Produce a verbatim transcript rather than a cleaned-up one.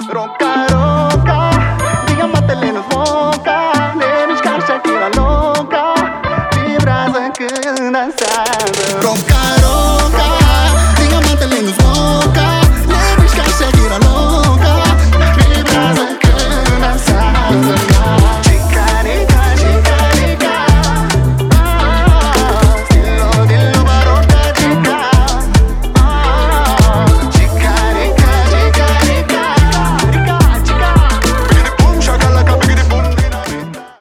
Roca, roca, diamantele nu-ți moca. Le mișca Shakira loca, vibrează când dansează. Roca, roca, diamantele nu-ți moca.